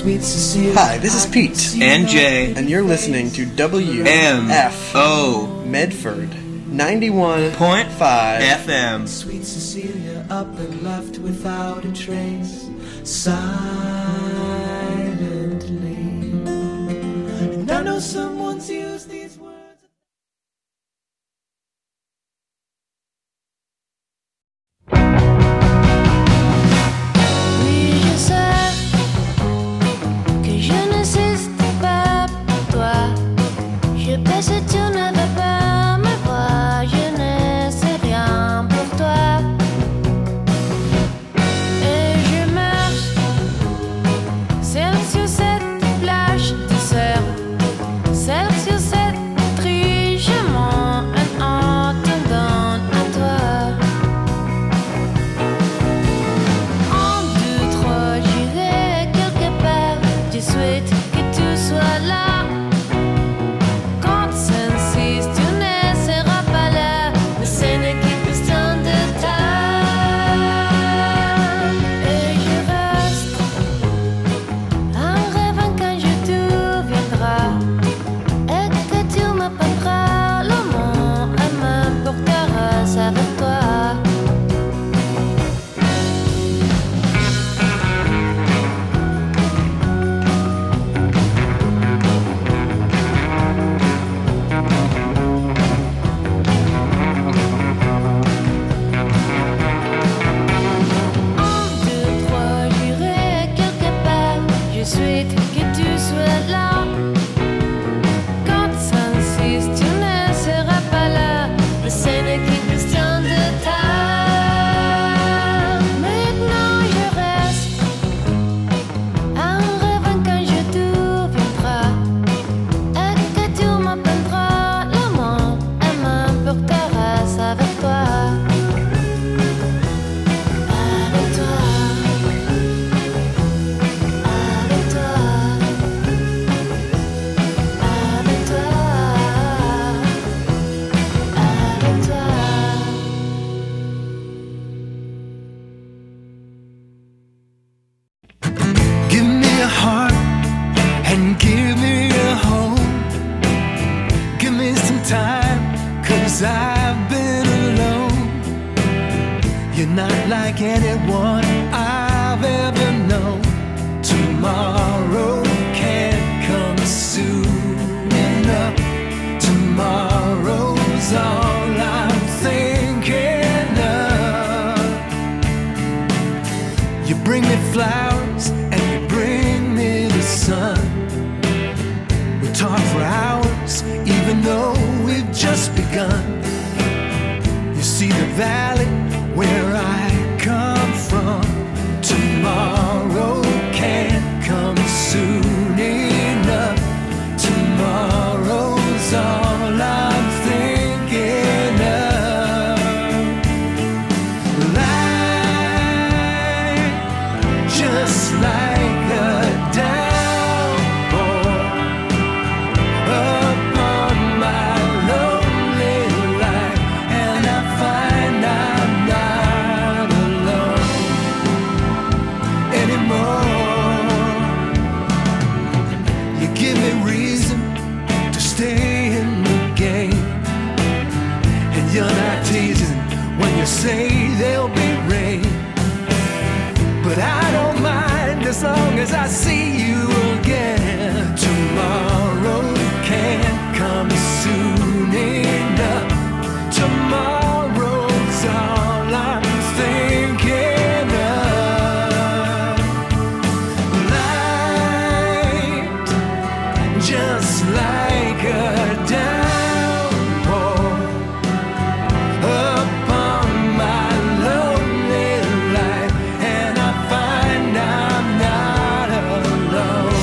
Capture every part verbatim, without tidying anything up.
Sweet Cecilia. Hi, this is Pete. And Jay. And you're listening to W M F O Medford ninety-one point five F M. Sweet Cecilia up and left without a trace, silently. And I know someone's used these words. Si tu ne veux pas me voir, je ne sais rien pour toi. Et je marche seule sur cette plage de sable, seule sur cette trichement en attendant à toi. En deux, trois, j'irai quelque part, je souhaite que tu sois là. Alone.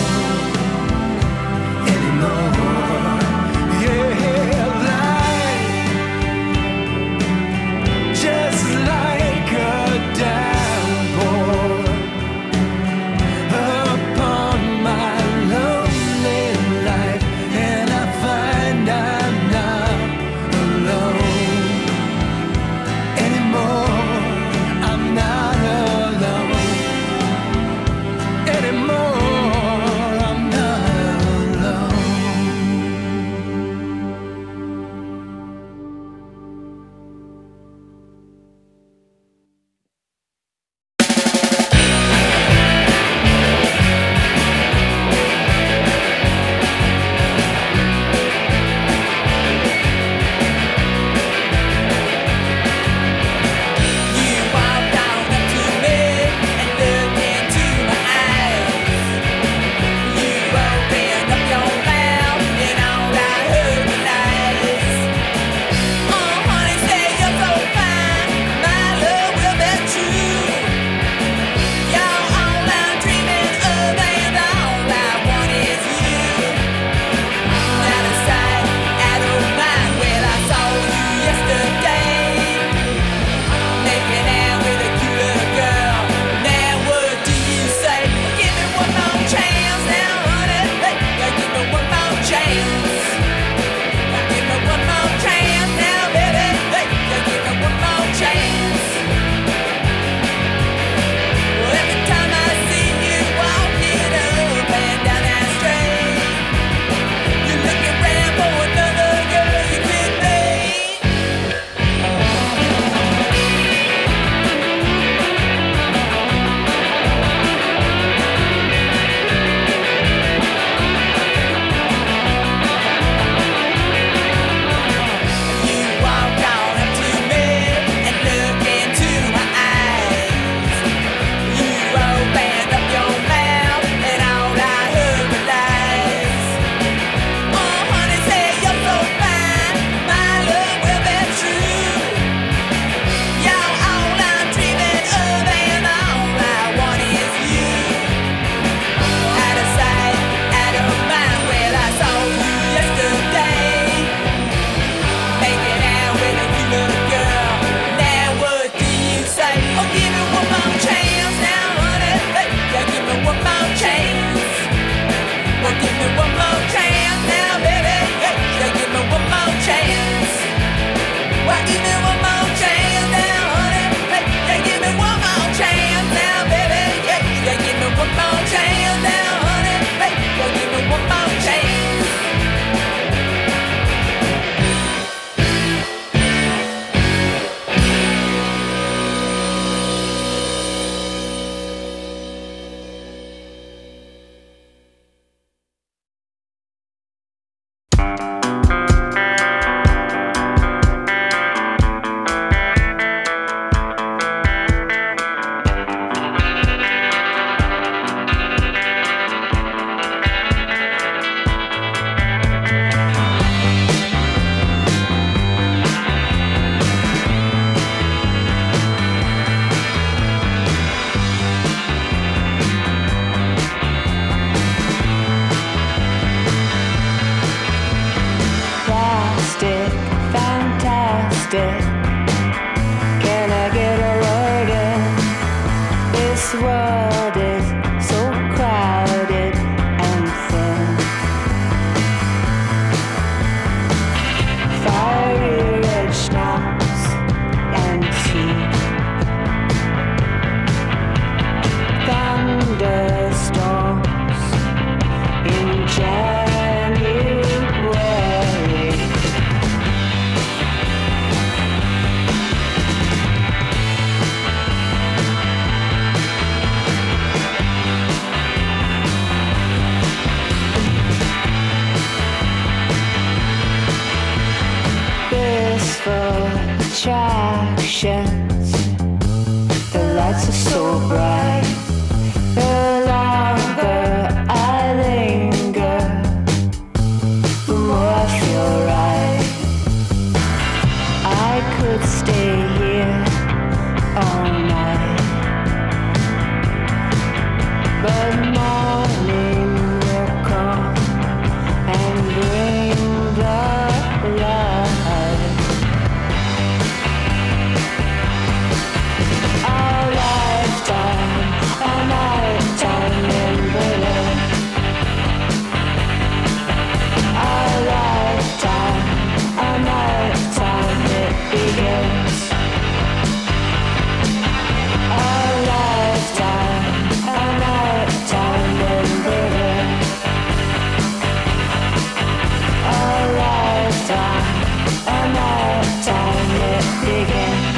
begins.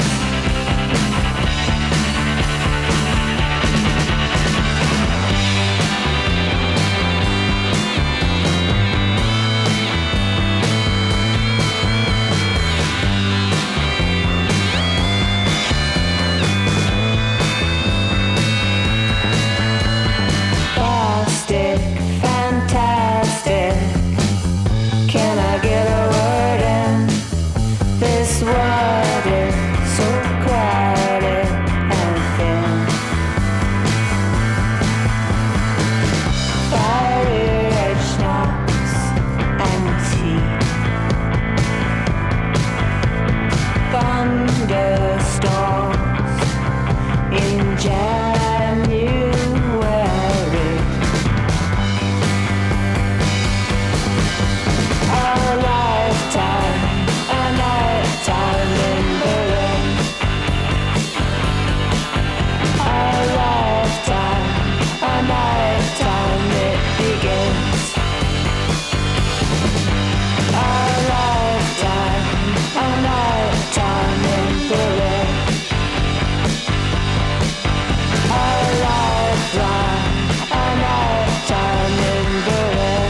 Plastic, fantastic. Can I get a word in? This world is so crowded and thin. Fiery red schnapps and tea. Thunderstorms in January. A lifetime, a nighttime in Berlin. A lifetime, a nighttime it begins. A lifetime, a nighttime in Berlin. A lifeline, a nighttime in Berlin.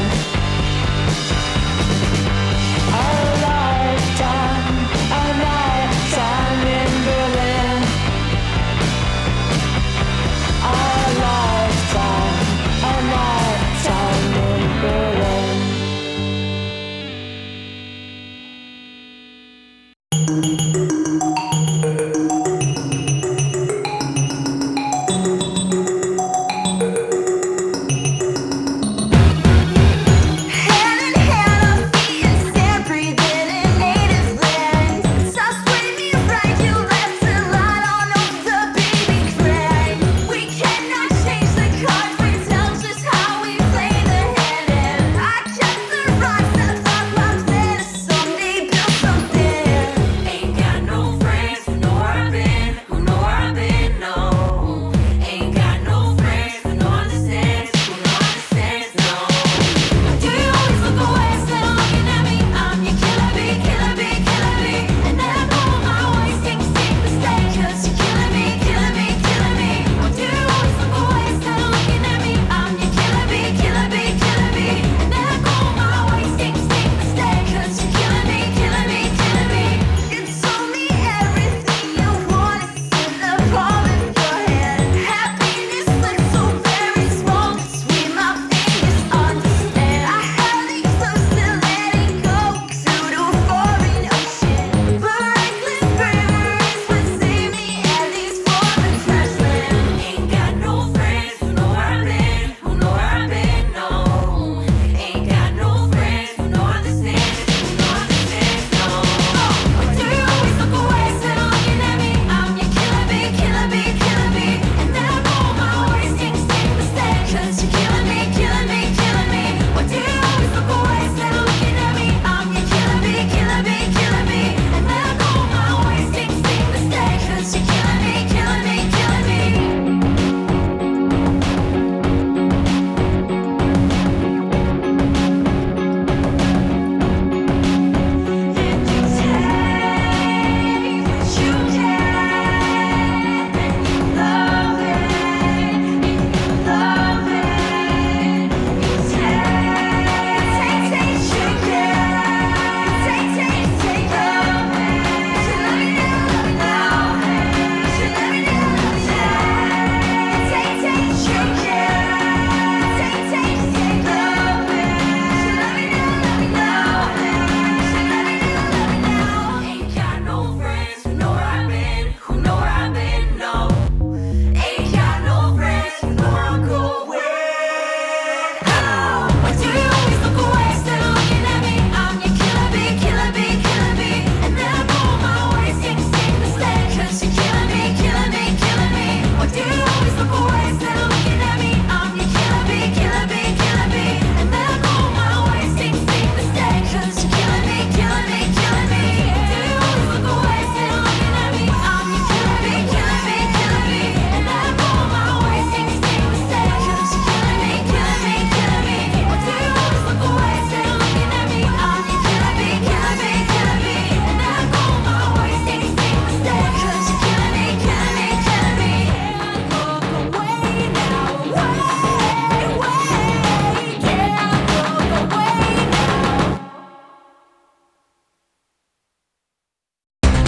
A lifetime, a nighttime in Berlin. A lifetime, a nighttime in Berlin. Hand in hand, our feet in sand, breathing in native land. Stop screaming right, you left a light on over the baby cry. We cannot change the cards, we tell just how we play the hand. And I kept the rocks, I thought my plan is someday build something. Ain't got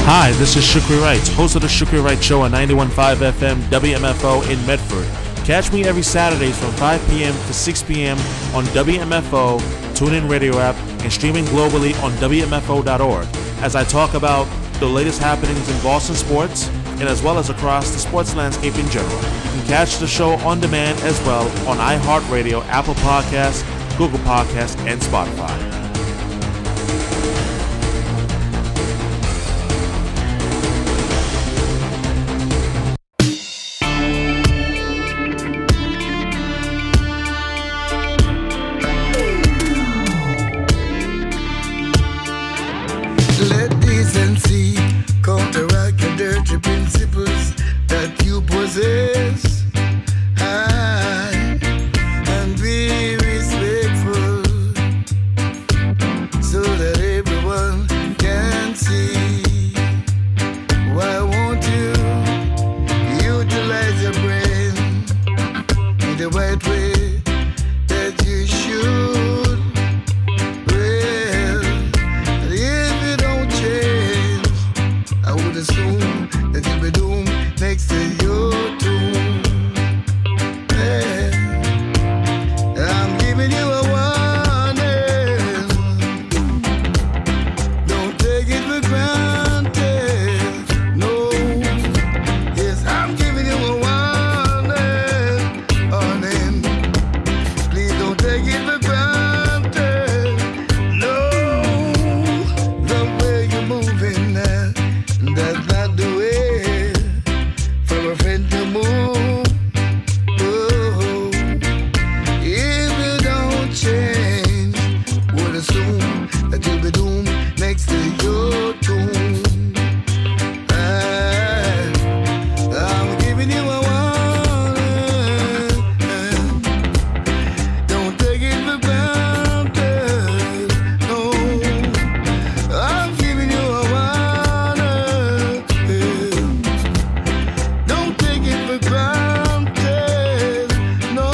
Hi, this is Shukri Wright, host of the Shukri Wright Show on ninety-one point five F M W M F O in Medford. Catch me every Saturdays from five p.m. to six p.m. on W M F O, TuneIn Radio app, and streaming globally on W M F O dot org as I talk about the latest happenings in Boston sports and as well as across the sports landscape in general. You can catch the show on demand as well on iHeartRadio, Apple Podcasts, Google Podcasts, and Spotify. Let decency counteract the dirty principles that you possess. Aye, and be respectful so that everyone can see. Why won't you utilize your brain in the right way that you should? I would assume that you'll be doomed next to your tomb. Yeah. I'm giving you a warning. Don't take it for granted. No. Yes, I'm giving you a warning. Warning. Please don't take it for granted. No. The way you're moving now, that's not the way for a friend to move. Oh, if you don't change, would assume that you'll be doomed next to your tomb. I, I'm giving you a warning. Don't take it for granted. No, I'm giving you a warning. Don't take it for granted, no.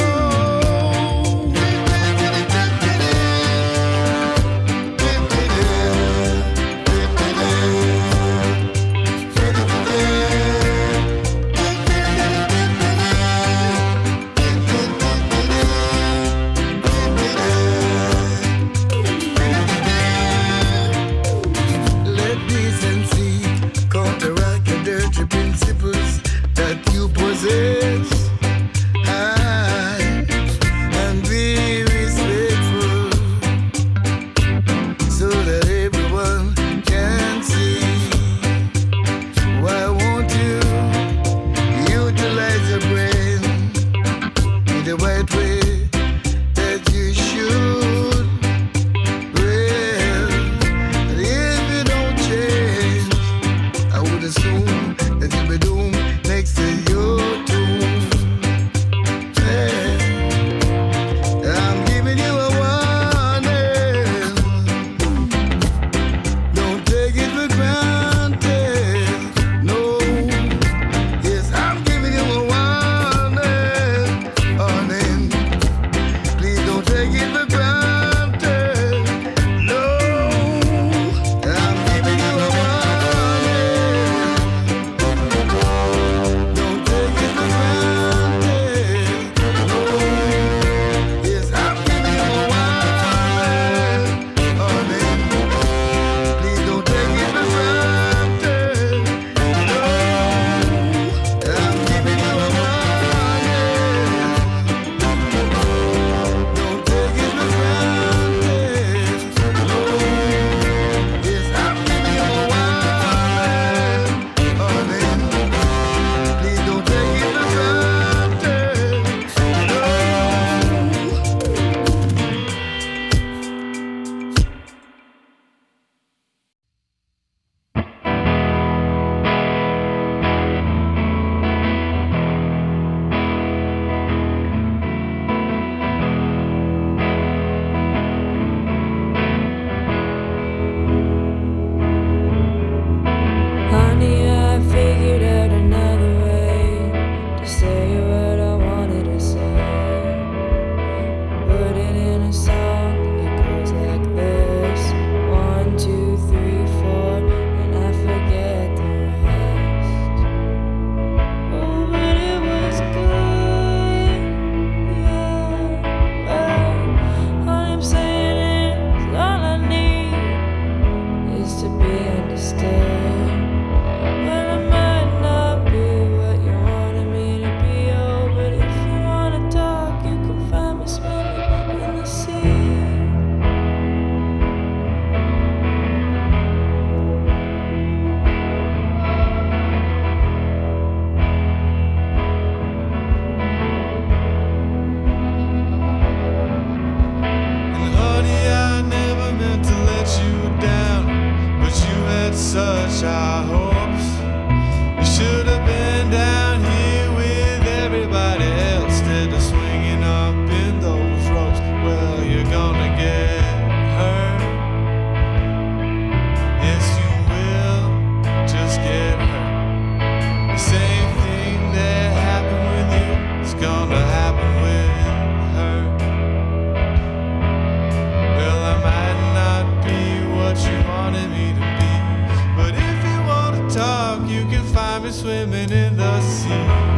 me swimming in the sea.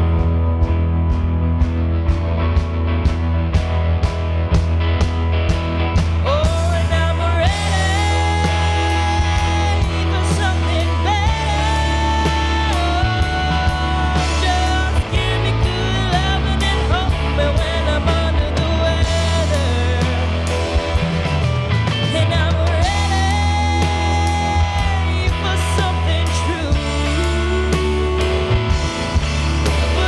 But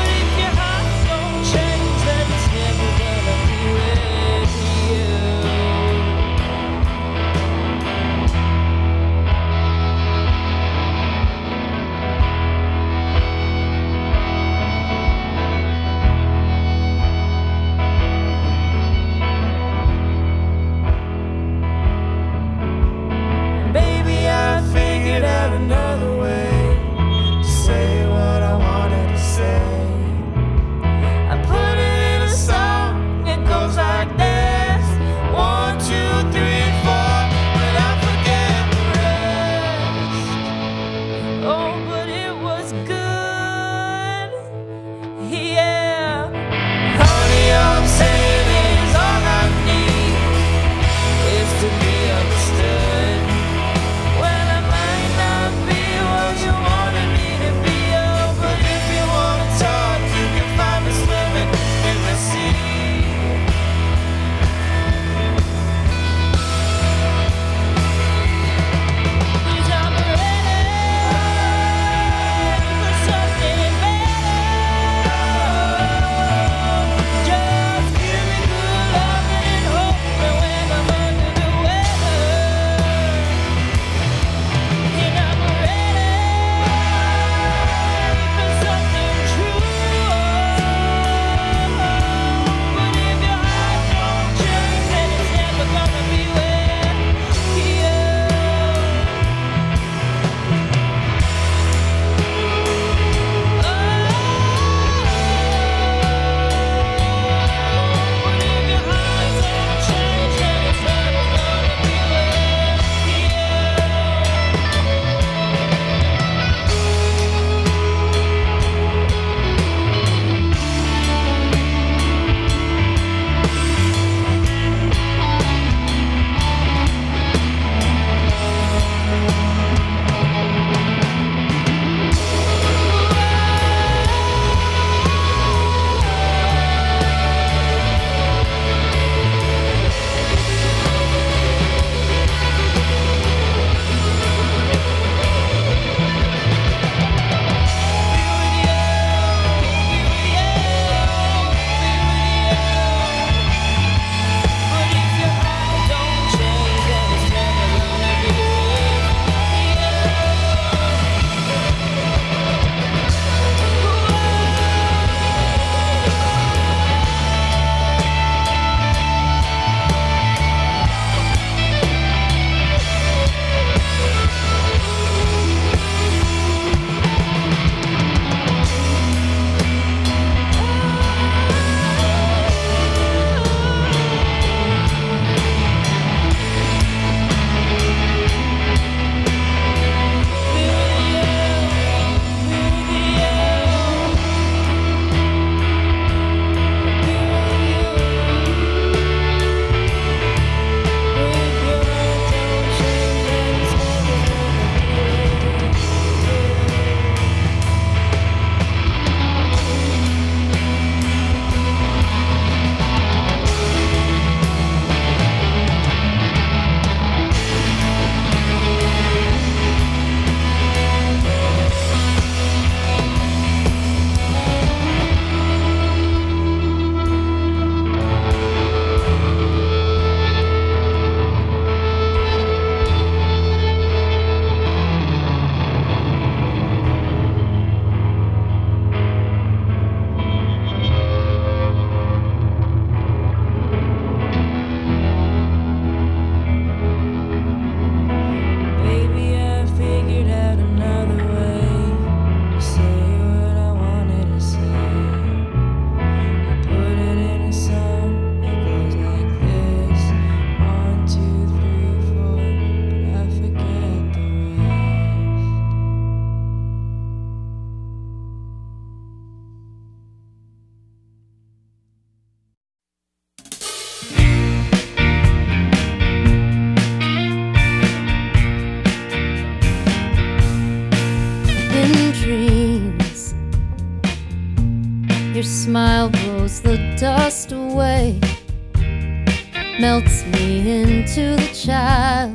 smile blows the dust away, melts me into the child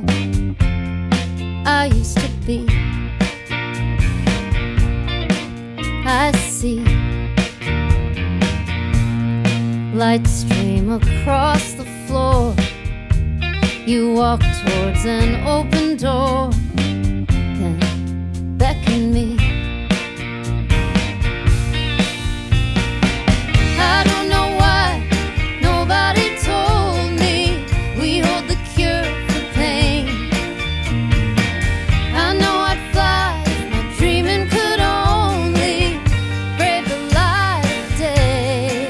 I used to be. I see light stream across the floor. You walk towards an open door, then beckon me. I don't know why nobody told me we hold the cure for pain. I know I'd fly if my dreaming could only brave the light of day.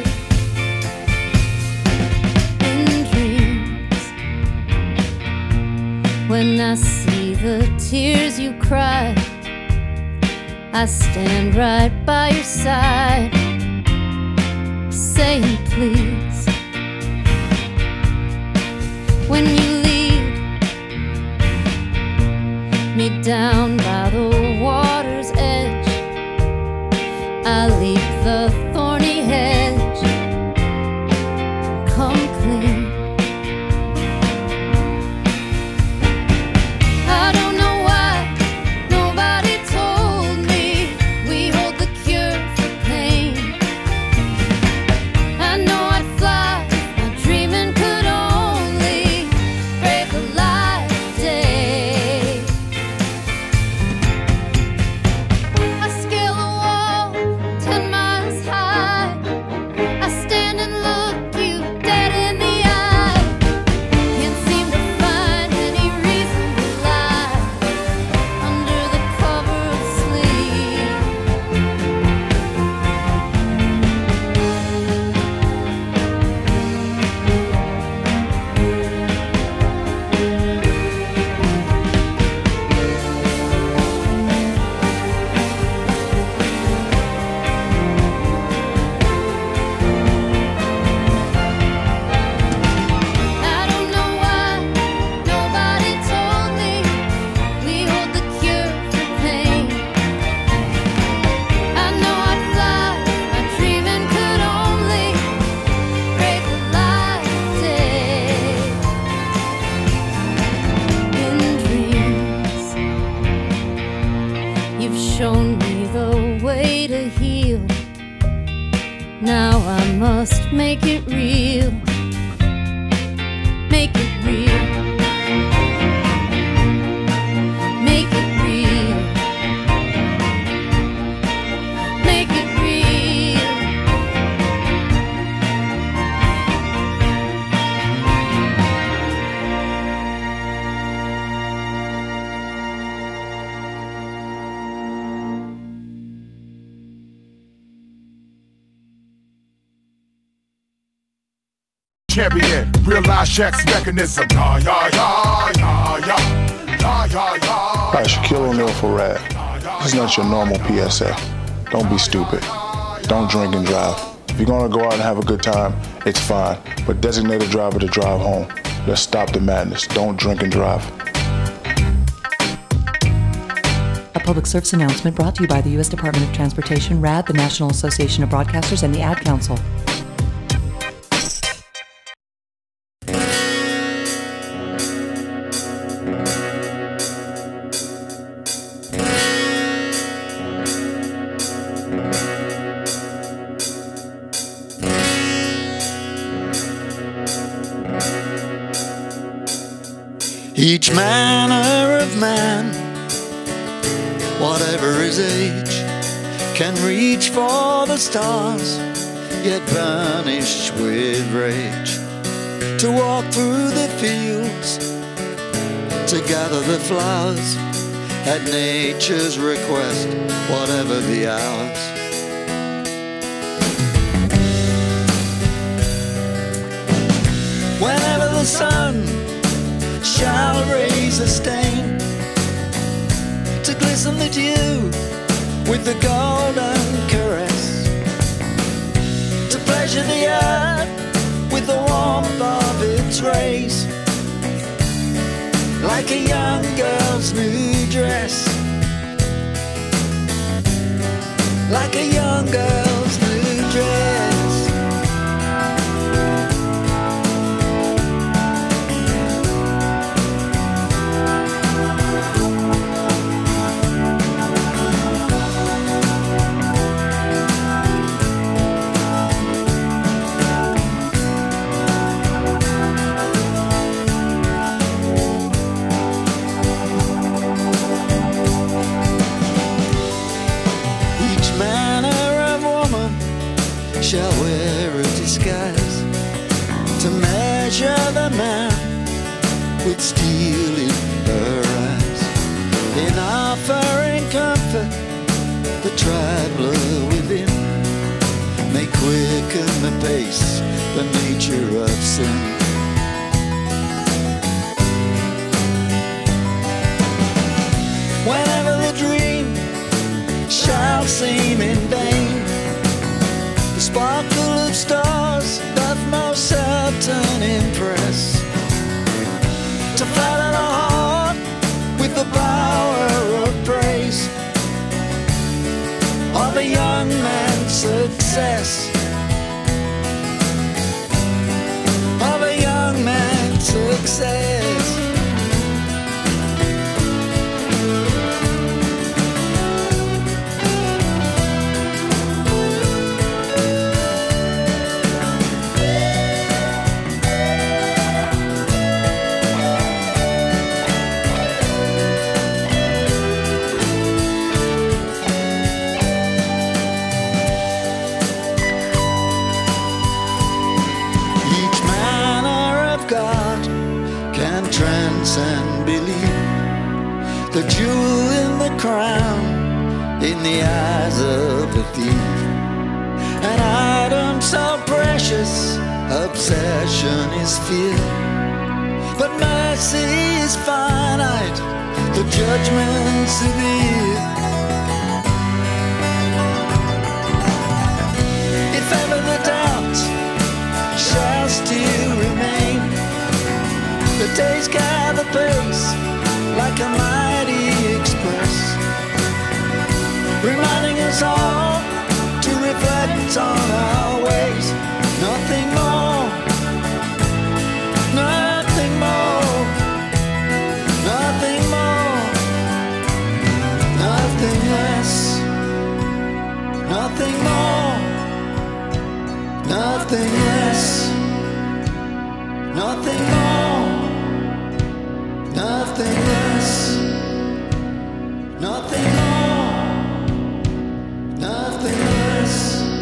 In dreams, when I see the tears you cry, I stand right by your side, saying please. When you lead me down by the water's edge, I leap the thorny hedge, come clean. I don't know why nobody told me we hold the cure for pain. I know I'd fly if my dreaming could only brave the light of day. I scale a wall ten miles high. I stand and look you dead in the eye. Can't seem to find any reason to lie under the cover of sleep. I don't know why nobody told me we hold the cure for pain. I know I'd fly if my dreaming could only brave the light of day. In dreams, you've shown me the way to heal. Now I must make it real. Make it real. Make it real. Make it real. Champion, realize Shaq's mechanism. Yeah, yeah, yeah, yeah, yeah, yeah, yeah, yeah. Hi, Shaquille O'Neal for Rad. This is not your normal P S A. Don't be stupid. Don't drink and drive. If you're gonna go out and have a good time, it's fine, but designate a driver to drive home. Let's stop the madness. Don't drink and drive. A public service announcement brought to you by the U S Department of Transportation, RAD, the National Association of Broadcasters, and the Ad Council. Each manner of man, whatever his age, can reach for the stars, yet vanish with rage. To walk through the fields, to gather the flowers, at nature's request, whatever the hours. Whenever the sun shall raise a stain, to glisten the dew with the golden caress, to pleasure the earth with the warmth of its rays, like a young girl's new dress, like a young girl's new dress. skies to measure the man with steel in her eyes. In offering comfort, the traveler within may quicken the pace, the nature of sin. Whenever the dream shall seem in vain, the sparkle of stars doth most certain impress. To flatter the heart with the power of praise of a young man's success, of a young man's success. Transcend belief, the jewel in the crown, in the eyes of the thief. An item so precious, obsession is fear. But mercy is finite, the judgment severe. If ever the doubt shall still remain, the days gather pace like a mighty express, reminding us all to reflect on our ways. Nothing more, nothing more, nothing more, nothing less, nothing more, nothing less, nothing more, nothing less, nothing more, nothing less.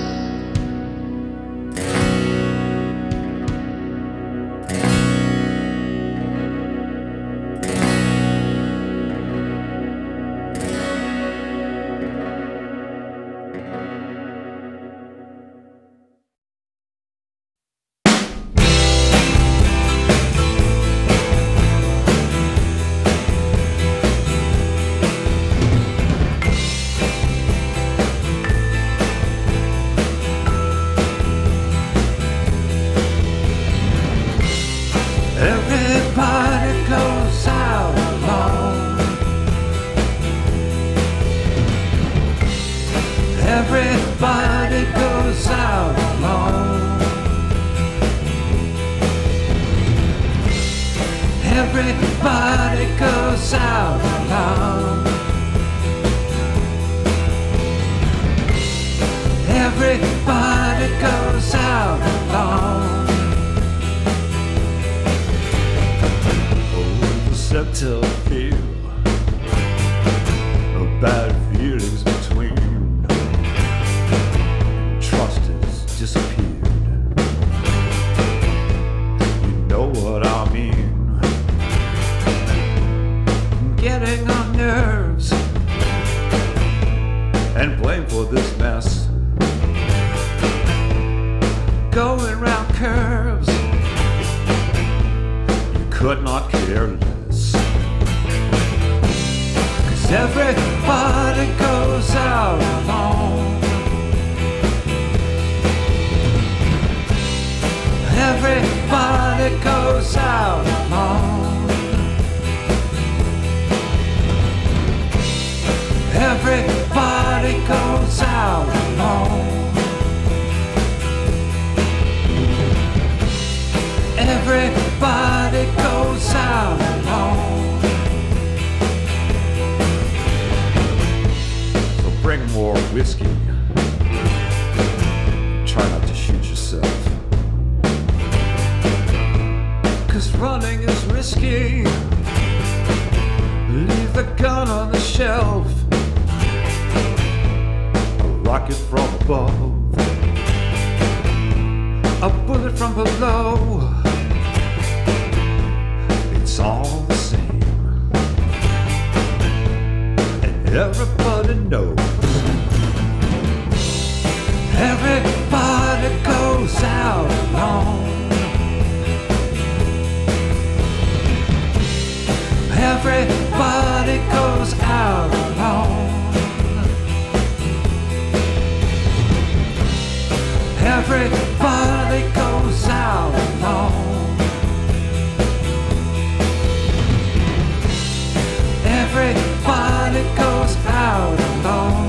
Everybody goes out alone. Everybody goes out alone. Everybody goes out alone. Oh, the subtle feel of bad feelings between. Trust has disappeared. You know what I mean. Getting on nerves and blame for this mess. Going round curves, you could not care less. 'Cause everybody goes out alone. Everybody goes out alone. Everybody goes out alone. Everybody goes out alone. So bring more whiskey. Try not to shoot yourself. 'Cause running is risky. Leave the gun on the shelf. A rocket from above. A do it from below. It's all the same, and everybody knows. Everybody goes out alone. Everybody goes out alone. Everybody goes out alone. Everybody goes out alone.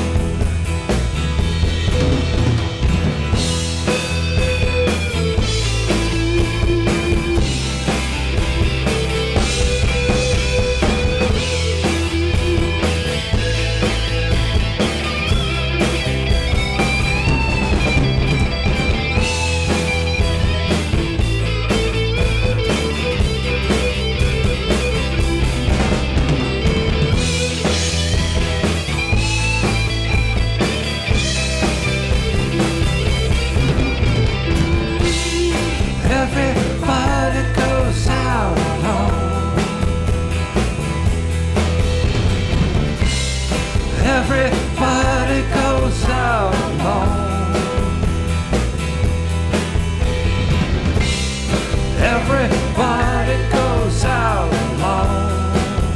Everybody goes out alone. Everybody goes out alone.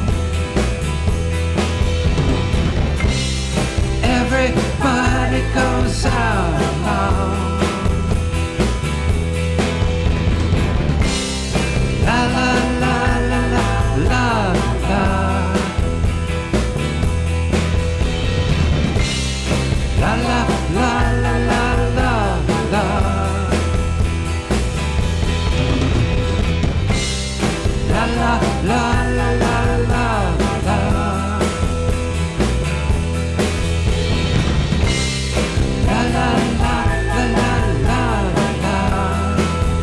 Everybody goes out alone. La la la la la la la. La la la la la la la. La la la la la la la. La la la la la la la.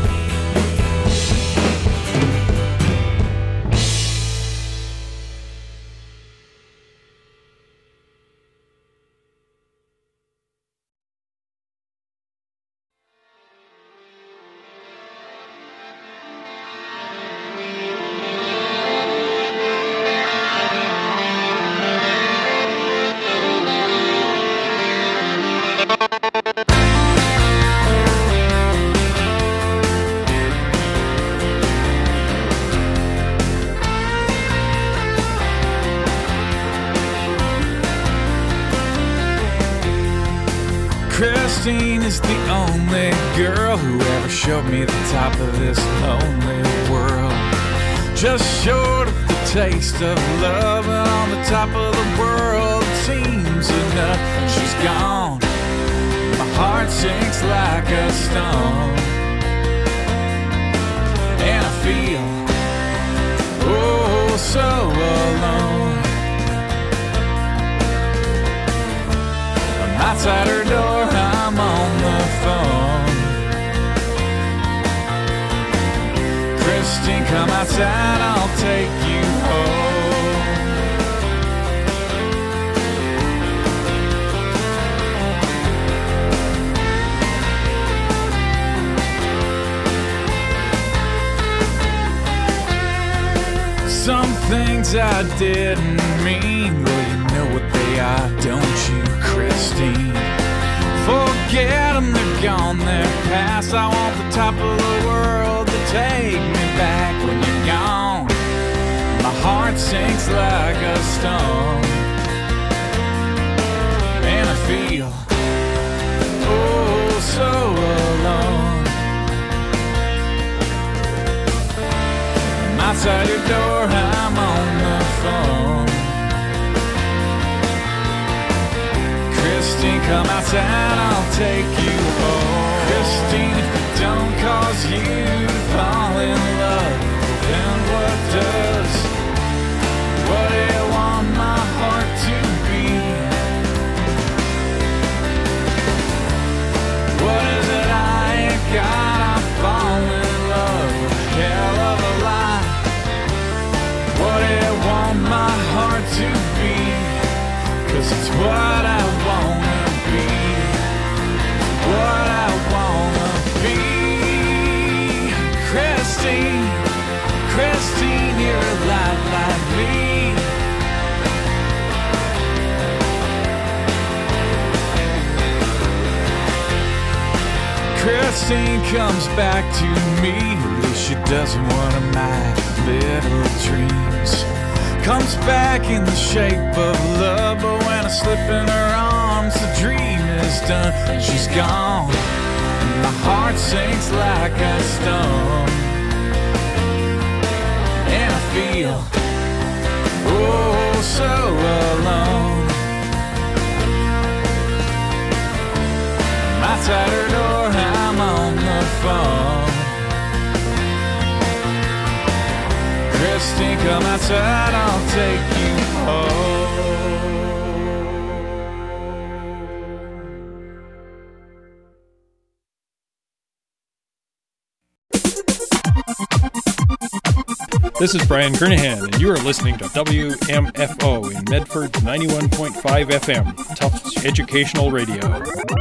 Christine is the only girl who ever showed me the top of this lonely world. Just short of the taste of love, and on the top of the world seems enough. She's gone, my heart sinks like a stone, and I feel oh so alone. I'm outside her door, I'm on the phone. Christine, come outside, I'll take you home. Some things I didn't mean, well, you know what they are, don't you, Christine? Forget them, they're gone, they're past. I want the top of the world to take me back. When you're gone, my heart sinks like a stone, and I feel oh so alone. I'm outside your door, I'm on the phone. Christine, come outside, I'll take you home. Christine, if it don't cause you to fall in love, then what does? What do you want my heart to be? What is it I ain't got? I fall in love with a hell of a lie. What do you want my heart to be? 'Cause it's what I wanna be, what I wanna be. Christine comes back to me. At least she doesn't one of my little dreams. Comes back in the shape of love, but when I slip in her arms, the dream is done and she's gone. And my heart sinks like a stone, and I feel oh so alone. Outside her door, I'm on the phone. Christine, come outside, I'll take you home. This is Brian Kernahan, and you are listening to W M F O in Medford ninety-one point five F M, Tufts Educational Radio.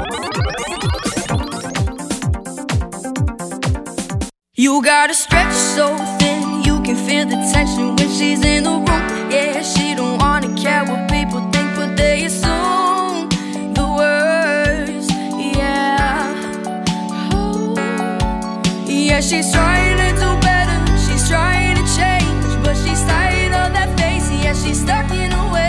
You gotta stretch so thin, you can feel the tension when she's in the room. Yeah, she don't wanna care what people think, but they assume the worst. Yeah, oh. Yeah, she's trying to do better, she's trying to change, but she's tired of that face. Yeah, she's stuck in her ways.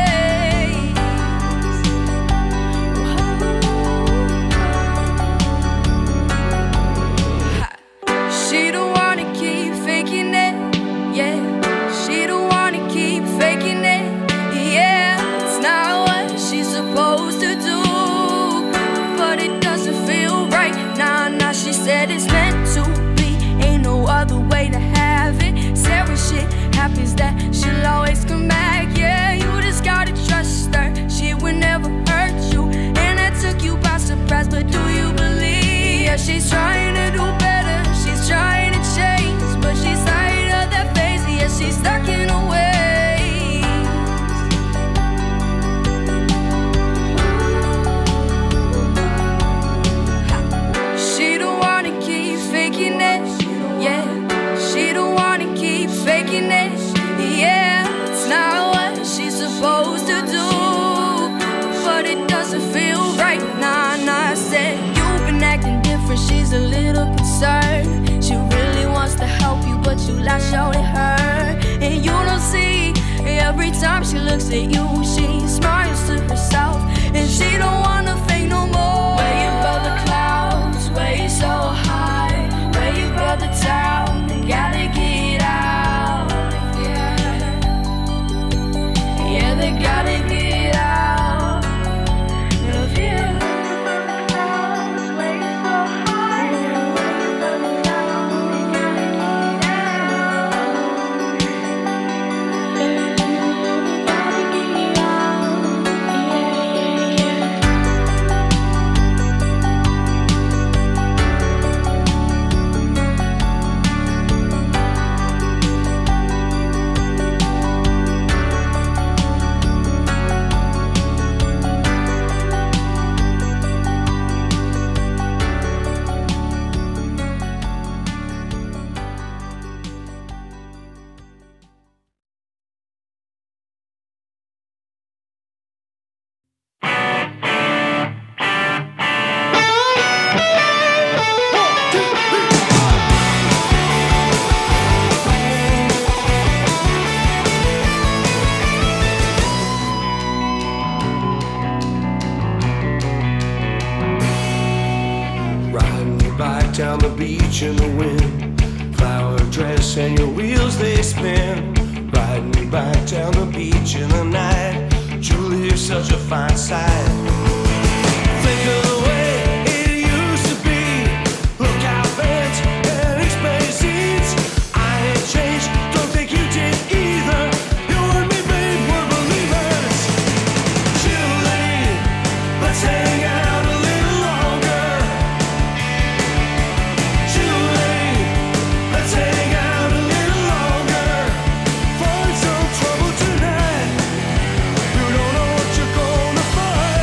She don't wanna keep faking it, yeah. She don't wanna keep faking it, yeah. It's not what she's supposed to do, but it doesn't feel right. Nah, nah, she said it's meant to be, ain't no other way to have it. Said when shit happens that she'll always come back, yeah. You just gotta trust her, she would never hurt you, and that took you by surprise, but do you believe? Yeah, she's trying to do better, she's trying to change, but she's tired of that face. Yeah, she's stuck in her ways. She don't wanna keep faking it, yeah. She don't wanna keep faking it, yeah. It's not what she's supposed to do, but it doesn't feel right. Nah, nah, I said you've been acting different, she's a little concerned. She really wants to help you, but you lash out at her, and you don't see. Every time she looks at you, she smiles to herself, and she don't wanna fake no more. Where you above the clouds, where you so high, where you above the town, you gotta get out. Yeah, yeah, they gotta get out of here. Down the beach in the wind, flower dress and your wheels they spin. Riding me back down the beach in the night. Julie, you're such a fine sight. Think of the way it used to be. Look out, fence and explain seats. I ain't changed, don't think you did either. You and me, babe, we're believers. Julie, let's hang out a little longer. Let's hang out a little longer. Find some trouble tonight. You don't know what you're gonna find.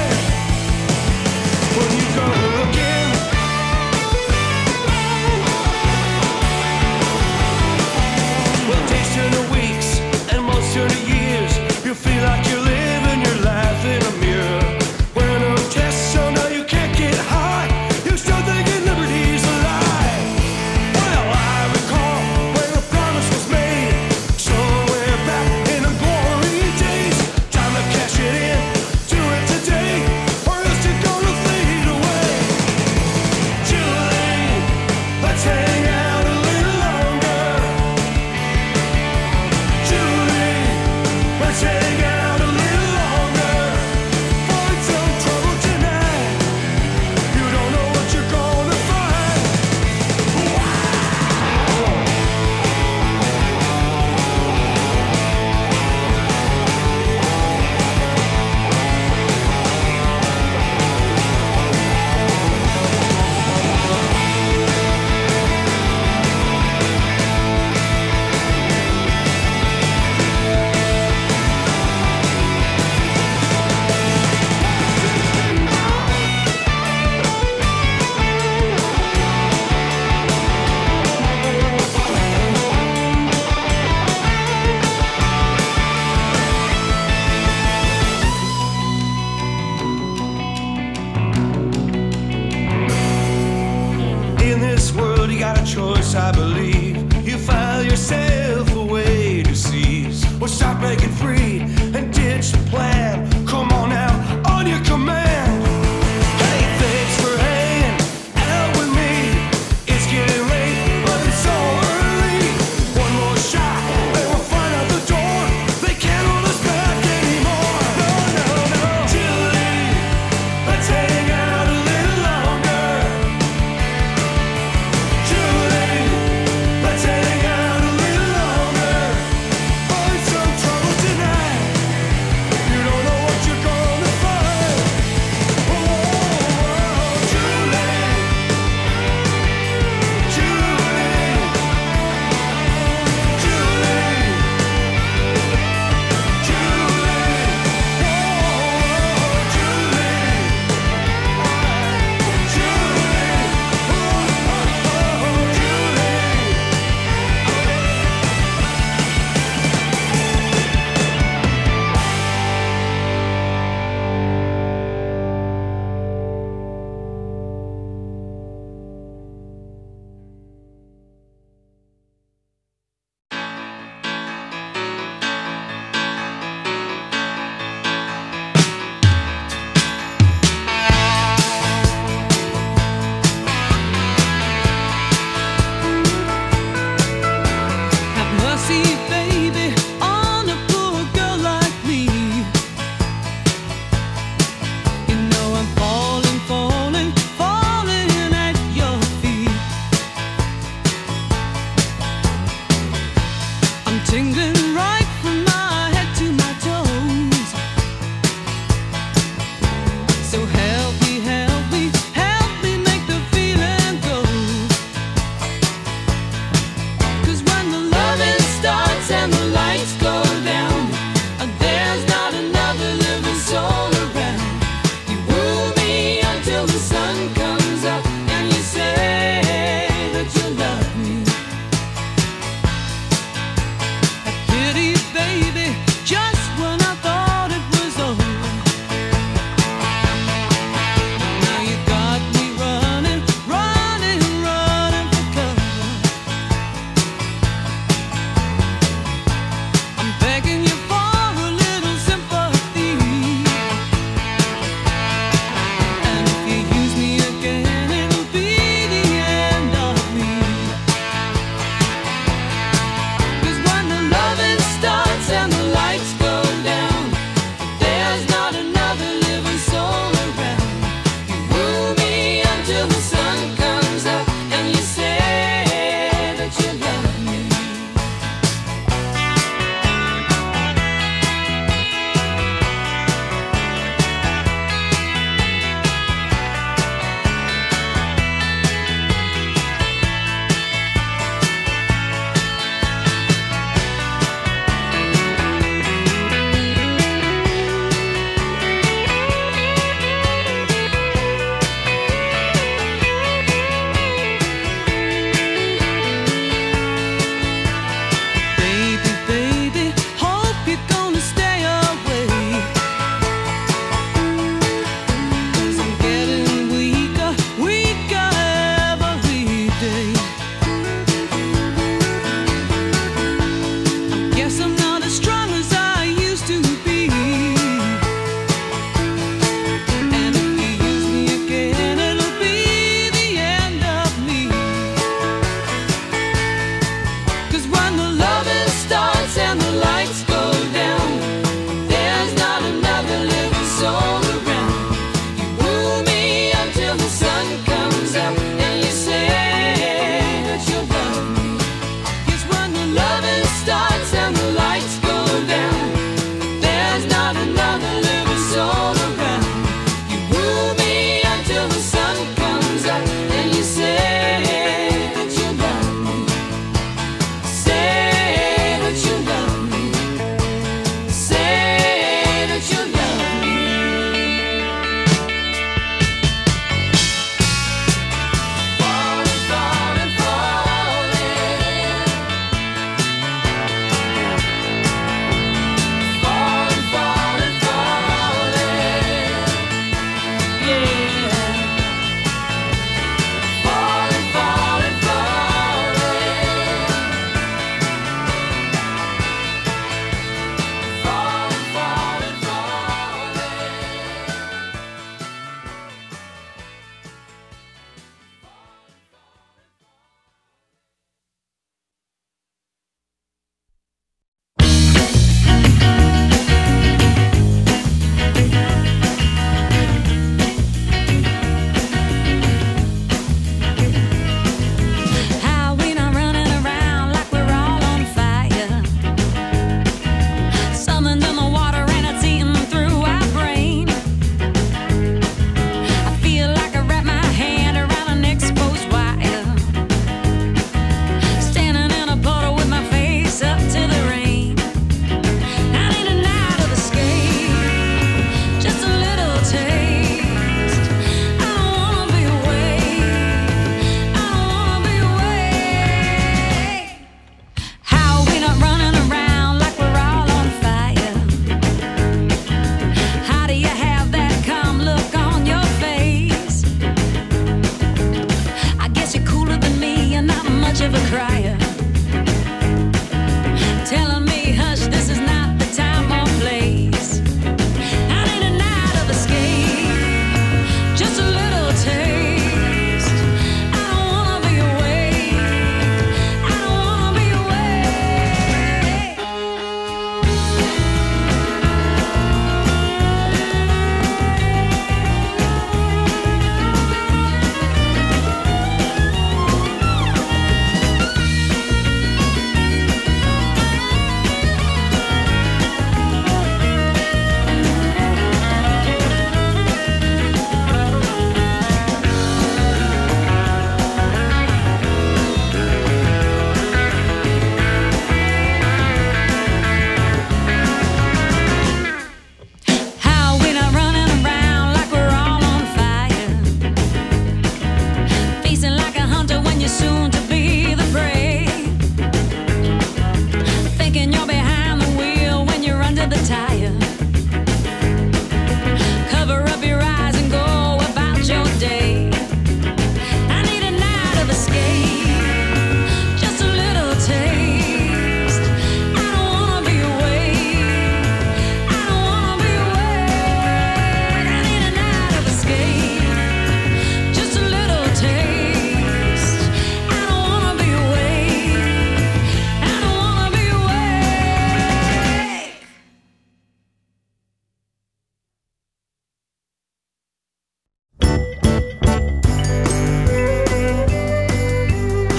course I believe you file yourself away to seize or start breaking free and ditch the plan. Come on now, on your command. Hey, thanks for hanging out with me. It's getting late, but it's so early. One more shot, and we'll find out the door. They can't hold us back anymore. No, no, no. Julie, let's hang out a little longer. Julie,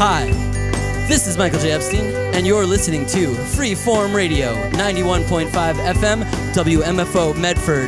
Hi, this is Michael J. Epstein, and you're listening to Freeform Radio, ninety-one point five F M, W M F O Medford.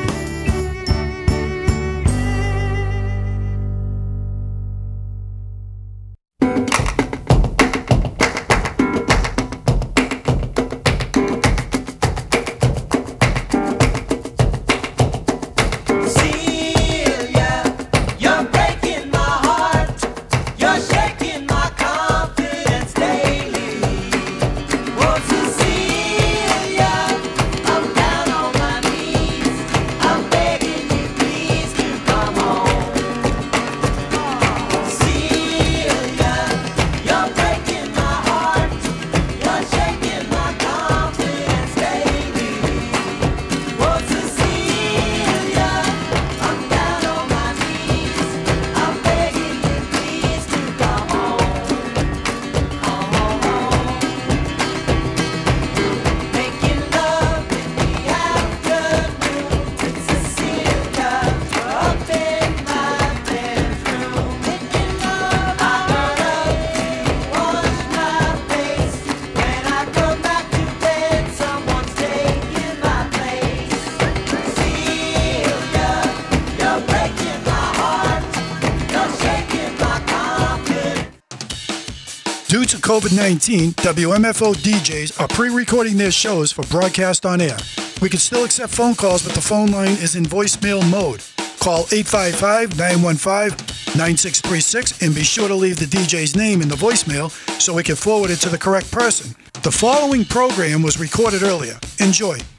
Due to COVID nineteen, W M F O D Js are pre-recording their shows for broadcast on air. We can still accept phone calls, but the phone line is in voicemail mode. Call eight five five, nine one five, nine six three six and be sure to leave the D J's name in the voicemail so we can forward it to the correct person. The following program was recorded earlier. Enjoy.